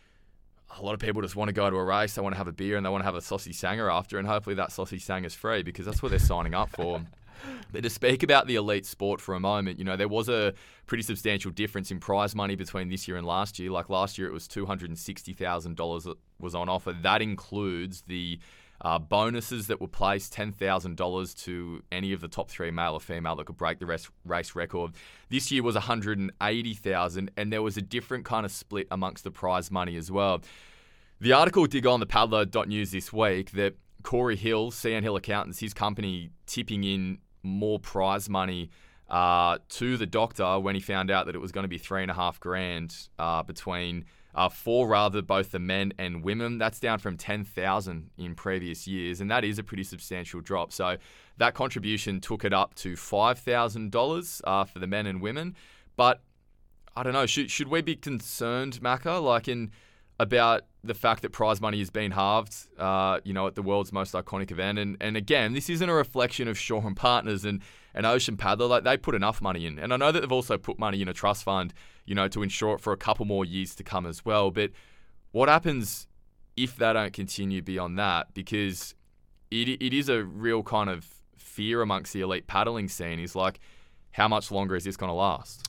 a lot of people just want to go to a race, they want to have a beer, and they want to have a sausage sanger after, and hopefully that sausage sanger's free, because that's what they're signing up for. But to speak about the elite sport for a moment, you know, there was a pretty substantial difference in prize money between this year and last year. Like last year, it was two hundred sixty thousand dollars that was on offer. That includes the uh, bonuses that were placed, ten thousand dollars to any of the top three, male or female, that could break the race, race record. This year was one hundred eighty thousand dollars, and there was a different kind of split amongst the prize money as well. The article did go on the paddler dot news this week that Corey Hill, C N Hill Accountants, his company, tipping in more prize money uh, to the doctor when he found out that it was going to be three and a half grand uh, between uh, for rather both the men and women. That's down from ten thousand in previous years, and that is a pretty substantial drop. So that contribution took it up to five thousand dollars uh, for the men and women. But I don't know, should should we be concerned, Macca, like in about the fact that prize money has been halved, uh, you know, at the world's most iconic event? And and again, this isn't a reflection of Shaw and Partners and, and Ocean Paddler. Like, they put enough money in. And I know that they've also put money in a trust fund, you know, to ensure it for a couple more years to come as well. But what happens if they don't continue beyond that? Because it it is a real kind of fear amongst the elite paddling scene, is like, how much longer is this going to last?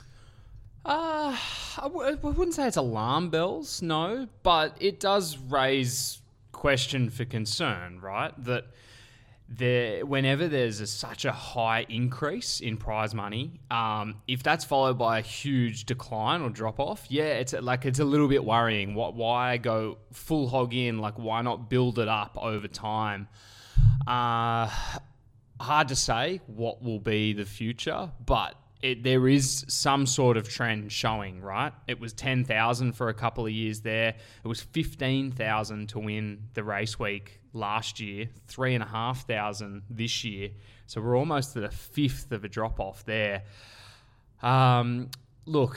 Uh, I, w- I wouldn't say it's alarm bells, no, but it does raise question for concern, right? That there, whenever there's a, such a high increase in prize money, um, if that's followed by a huge decline or drop off, yeah, it's like it's a little bit worrying. What? Why go full hog in? Like, why not build it up over time? Uh, hard to say what will be the future, but It, there is some sort of trend showing, right? It was ten thousand for a couple of years there. It was fifteen thousand to win the race week last year, three and a half thousand this year. So we're almost at a fifth of a drop off there. Um, look,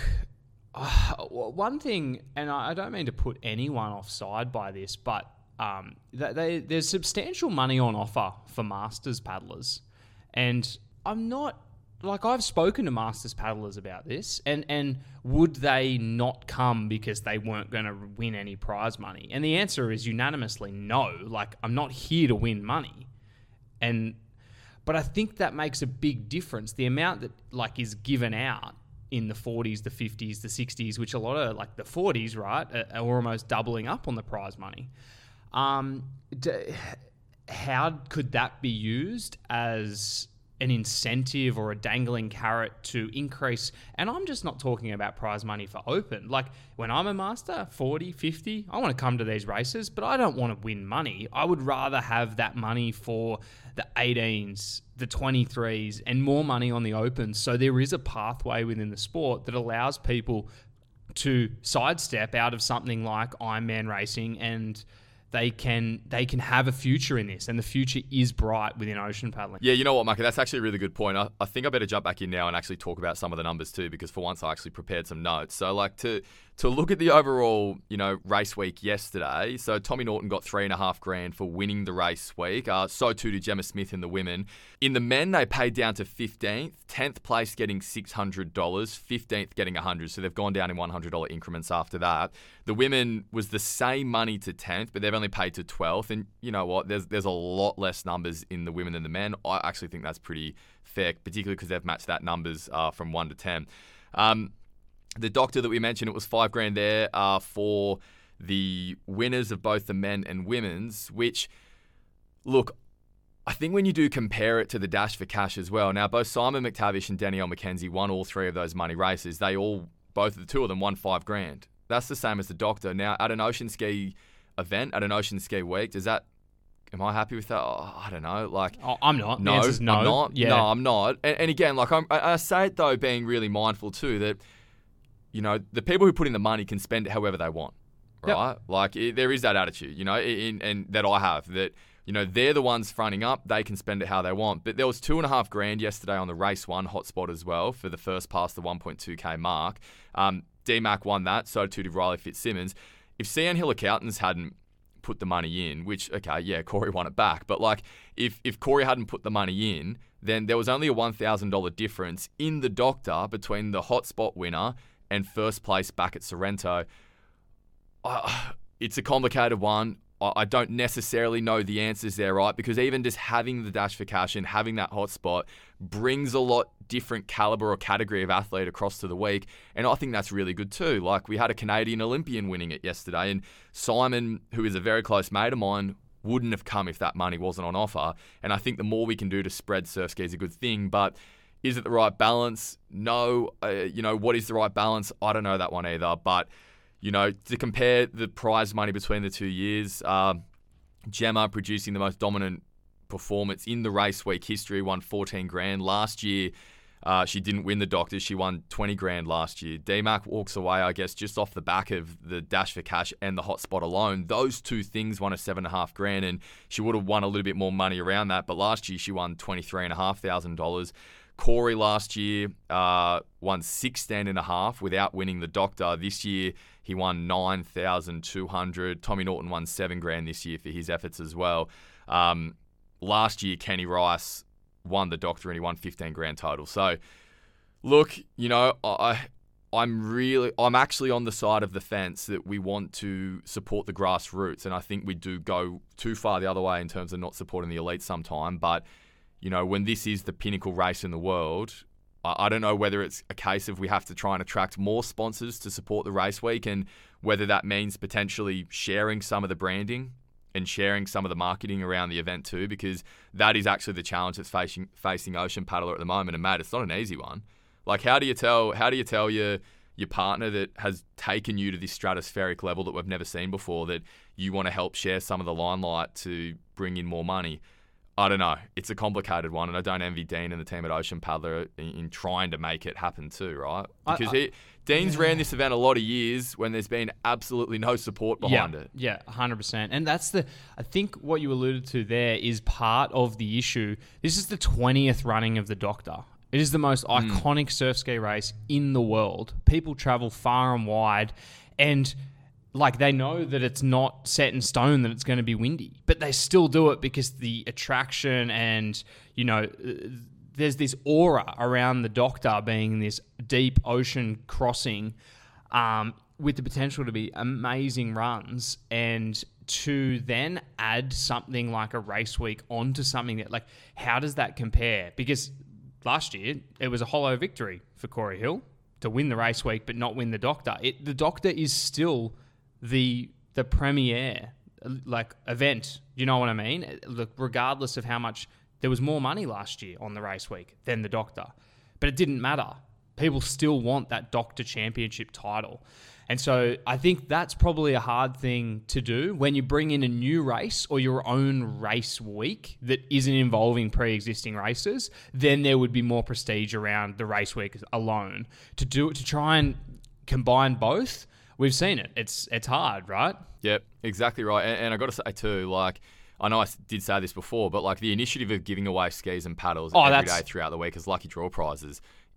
uh, one thing, and I, I don't mean to put anyone offside by this, but um, they, they, there's substantial money on offer for Masters paddlers. And I'm not... Like, I've spoken to Masters paddlers about this, and, and would they not come because they weren't going to win any prize money? And the answer is unanimously no. Like, I'm not here to win money. And, but I think that makes a big difference. The amount that, like, is given out in the forties, the fifties, the sixties, which a lot of, like, the forties, right, are, are almost doubling up on the prize money. Um, d- how could that be used as an incentive or a dangling carrot to increase? And I'm just not talking about prize money for open. Like, when I'm a master, forty, fifty, I want to come to these races, but I don't want to win money. I would rather have that money for the eighteens, the twenty-threes, and more money on the opens. So there is a pathway within the sport that allows people to sidestep out of something like Ironman racing, and they can they can have a future in this, and the future is bright within ocean paddling. Yeah, you know what, Marco, that's actually a really good point. I, I think I better jump back in now and actually talk about some of the numbers too, because for once I actually prepared some notes. So, like, to to look at the overall, you know, race week yesterday, so Tommy Norton got three and a half grand for winning the race week. Uh, so too did Gemma Smith in the women. In the men, they paid down to fifteenth, tenth place getting six hundred dollars, fifteenth getting one hundred dollars. So they've gone down in one hundred dollars increments after that. The women was the same money to tenth, but they've only paid to twelfth. And you know what? There's there's a lot less numbers in the women than the men. I actually think that's pretty fair, particularly because they've matched that numbers uh, from one to ten. Um, the doctor that we mentioned, it was five grand there uh, for the winners of both the men and women's, which, look, I think when you do compare it to the Dash for Cash as well, now both Simon McTavish and Danielle McKenzie won all three of those money races. They all, both of the two of them, won five grand. That's the same as the doctor. Now, at an ocean ski event, at an ocean ski week, does that, am I happy with that? Oh, I don't know. Like, oh, I'm not. No, the answer's no. I'm not. Yeah. No, I'm not. And, and again, like I'm, I, I say it though, being really mindful too that, you know, the people who put in the money can spend it however they want. right? Yep. Like it, there is that attitude, you know, in, and that I have that, you know, they're the ones fronting up. They can spend it how they want. But there was two and a half grand yesterday on the race one hotspot as well for the first past the one point two K mark. Um, D-Mac won that. So too did Riley Fitzsimmons. If Cian Hill Accountants hadn't put the money in, which, okay, yeah, Corey won it back. But like if, if Corey hadn't put the money in, then there was only a one thousand dollars difference in the doctor between the hotspot winner and first place back at Sorrento. Uh, it's a complicated one. I don't necessarily know the answers there, right? Because even just having the Dash for Cash and having that hotspot brings a lot different caliber or category of athlete across to the week. And I think that's really good too. Like we had a Canadian Olympian winning it yesterday, and Simon, who is a very close mate of mine, wouldn't have come if that money wasn't on offer. And I think the more we can do to spread surf ski is a good thing. But is it the right balance? No. Uh, you know, what is the right balance? I don't know that one either. But you know, to compare the prize money between the two years, uh, Gemma producing the most dominant performance in the race week history, won fourteen grand. Last year, uh, she didn't win the Doctors. She won twenty grand last year. D-Mac walks away, I guess, just off the back of the Dash for Cash and the hotspot alone. Those two things won a seven and a half grand, and she would have won a little bit more money around that. But last year, she won twenty-three and a half thousand dollars. Corey last year uh, won sixteen and a half without winning the Doctor. This year, he won nine thousand two hundred. Tommy Norton won seven grand this year for his efforts as well. Um, last year, Kenny Rice won the Doctor and he won fifteen grand total. So, look, you know, I, I'm really, I'm actually on the side of the fence that we want to support the grassroots, and I think we do go too far the other way in terms of not supporting the elite sometime. But you know, when this is the pinnacle race in the world, I don't know whether it's a case of we have to try and attract more sponsors to support the race week, and whether that means potentially sharing some of the branding and sharing some of the marketing around the event too, because that is actually the challenge that's facing facing Ocean Paddler at the moment. And mate, it's not an easy one. Like, how do you tell how do you tell your your partner that has taken you to this stratospheric level that we've never seen before that you want to help share some of the limelight to bring in more money? I don't know. It's a complicated one, and I don't envy Dean and the team at Ocean Paddler in, in trying to make it happen too, right? Because I, I, he, Dean's yeah. ran this event a lot of years when there's been absolutely no support behind yeah, it. Yeah, one hundred percent. And that's the, I think what you alluded to there is part of the issue. This is the twentieth running of the Doctor. It is the most mm. iconic surf ski race in the world. People travel far and wide, and like, they know that it's not set in stone that it's going to be windy, but they still do it because the attraction and, you know, there's this aura around the Doctor being this deep ocean crossing um, with the potential to be amazing runs, and to then add something like a race week onto something that, like, how does that compare? Because last year it was a hollow victory for Corey Hill to win the race week but not win the Doctor. It, the Doctor is still the the premier like event, you know what I mean? Look, regardless of how much, there was more money last year on the race week than the Doctor, but it didn't matter. People still want that Doctor Championship title. And so I think that's probably a hard thing to do when you bring in a new race or your own race week that isn't involving pre-existing races. Then there would be more prestige around the race week alone. To do it, to try and combine both, we've seen it. It's it's hard, right? Yep, exactly right. And, and I got to say too, like, I know I did say this before, but like the initiative of giving away skis and paddles oh, every day throughout the week as lucky draw prizes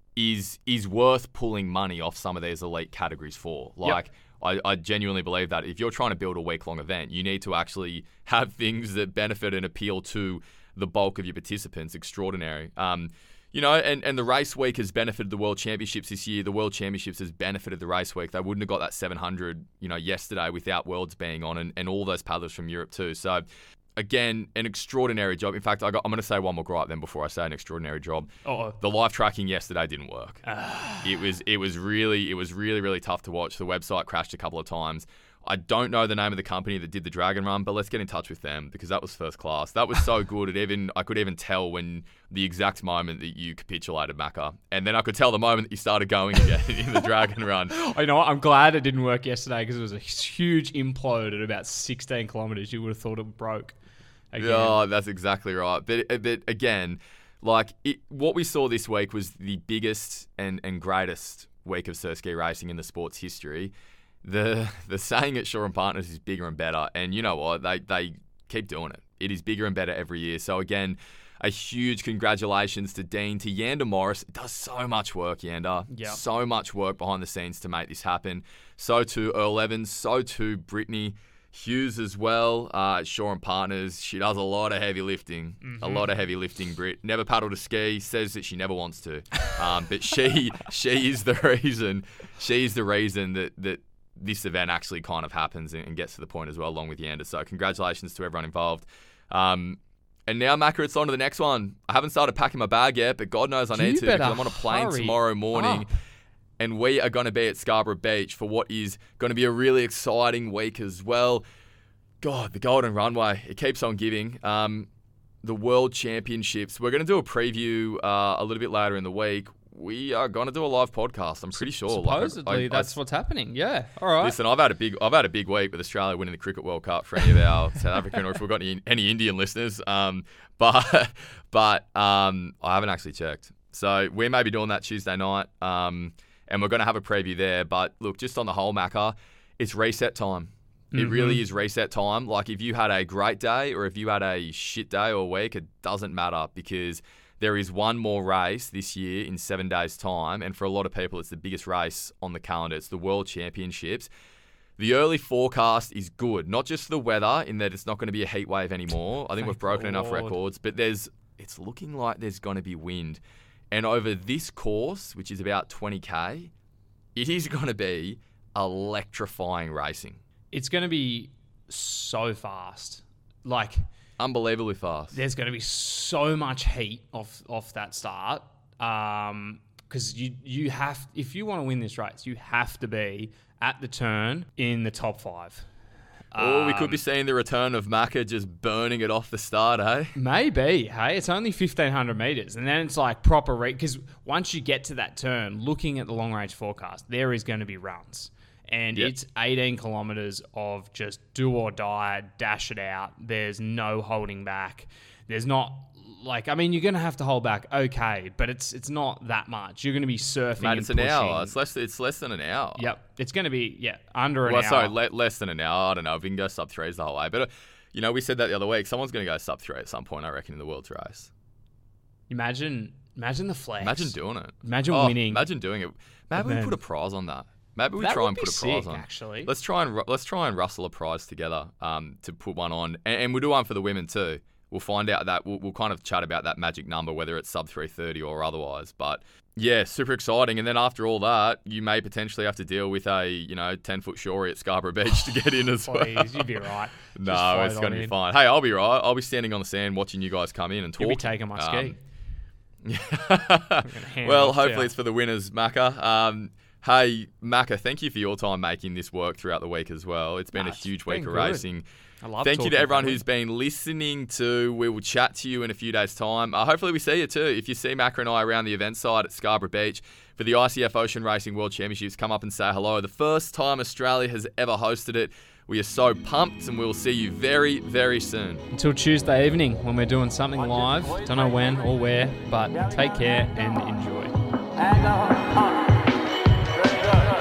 is is worth pulling money off some of these elite categories for. Like, yep. I, I genuinely believe that if you're trying to build a week-long event, you need to actually have things that benefit and appeal to the bulk of your participants. Extraordinary. Um, You know, and, and the race week has benefited the World Championships this year. The World Championships has benefited the race week. They wouldn't have got that seven hundred, you know, yesterday without Worlds being on, and, and all those paddlers from Europe too. So, again, an extraordinary job. In fact, I got, I'm going to say one more gripe then before I say an extraordinary job. Uh-oh. The live tracking yesterday didn't work. it was it was really it was really really tough to watch. The website crashed a couple of times. I don't know the name of the company that did the Dragon Run, but let's get in touch with them because that was first class. That was so good. It even I could even tell when the exact moment that you capitulated, Macca. And then I could tell the moment that you started going again in the Dragon Run. I know. I'm glad it didn't work yesterday because it was a huge implode at about sixteen kilometers. You would have thought it broke again. Oh, that's exactly right. But, but again, like it, what we saw this week was the biggest and, and greatest week of surf ski racing in the sport's history. the the saying at Shaw and Partners is bigger and better. And you know what? They they keep doing it. It is bigger and better every year. So again, a huge congratulations to Dean, to Yander Morris. It does so much work, Yander. Yep. So much work behind the scenes to make this happen. So too Earl Evans. So too Brittany Hughes as well. Uh, at Shaw and Partners. She does a lot of heavy lifting. Mm-hmm. A lot of heavy lifting, Brit. Never paddled a ski. Says that she never wants to. Um, but she she is the reason. She's the reason that that this event actually kind of happens and, and gets to the point as well, along with Yander. So congratulations to everyone involved. Um, and now, Macca, it's on to the next one. I haven't started packing my bag yet, but God knows I need You to because better I'm on a plane hurry tomorrow morning. up. And we are going to be at Scarborough Beach for what is going to be a really exciting week as well. God, the Golden Runway, it keeps on giving. Um, the World Championships. We're going to do a preview uh, a little bit later in the week. We are going to do a live podcast, I'm pretty sure. Supposedly, like, I, I, that's I, what's happening. Yeah, all right. Listen, I've had a big, I've had a big week with Australia winning the Cricket World Cup for any of our South African or if we've got any, any Indian listeners. Um, but, but um, I haven't actually checked. So we may be doing that Tuesday night, um, and we're going to have a preview there. But look, just on the whole, Macca, it's reset time. It Mm-hmm. really is reset time. Like if you had a great day or if you had a shit day or week, it doesn't matter because there is one more race this year in seven days' time. And for a lot of people, it's the biggest race on the calendar. It's the World Championships. The early forecast is good, not just the weather in that it's not going to be a heat wave anymore. I think Thank we've broken enough Lord. records, but there's it's looking like there's going to be wind. And over this course, which is about twenty K, it is going to be electrifying racing. It's going to be so fast. Like, Unbelievably fast. there's going to be so much heat off off that start. Um, because you you have, if you want to win this race, you have to be at the turn in the top five. Or we could Um, be seeing the return of Macca just burning it off the start, eh? Maybe, hey, it's only fifteen hundred meters, and then it's like proper because once you get to that turn, looking at the long range forecast, there is going to be runs, and Yep. it's eighteen kilometers of just do or die, dash it out. There's no holding back. There's not like I mean, you're going to have to hold back, okay, but it's it's not that much. You're going to be surfing. Mate, and it's an pushing. hour. It's less. It's less than an hour. Yep, it's going to be yeah under an Well, hour. sorry, le- less than an hour. I don't know if we can go sub threes the whole way, but uh, you know, we said that the other week. Someone's going to go sub three at some point, I reckon, in the world's race. Imagine, imagine the flex. Imagine doing it. Imagine Oh, winning. Imagine doing it. Maybe we then- put a prize on that. Maybe we That try would and be put a prize sick, on. actually. Let's try and ru- let's try and rustle a prize together um, to put one on, and, and we'll do one for the women too. We'll find out that we'll, we'll kind of chat about that magic number, whether it's sub three thirty or otherwise. But yeah, super exciting. And then after all that, you may potentially have to deal with a you know ten foot shorey at Scarborough Beach to get in as well. Please, you'd be right. Just No, float it's on going to be in. fine. Hey, I'll be right. I'll be standing on the sand watching you guys come in and talk. You'll be taking my ski. hand Well, off to hopefully you. it's for the winners, Macca. Um, hey, Macca, thank you for your time making this work throughout the week as well. It's been Nah, a it's huge been week of good. racing. I love Thank you to talking everyone about it. who's been listening to. We will chat to you in a few days' time. Uh, hopefully we see you too. If you see Macca and I around the event site at Scarborough Beach for the I C F Ocean Racing World Championships, come up and say hello. The first time Australia has ever hosted it. We are so pumped and we'll see you very, very soon. Until Tuesday evening when we're doing something live. Don't know when or where, but take care and enjoy. And go hard. Very good.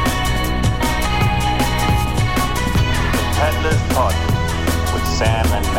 Headless Pod with Sam and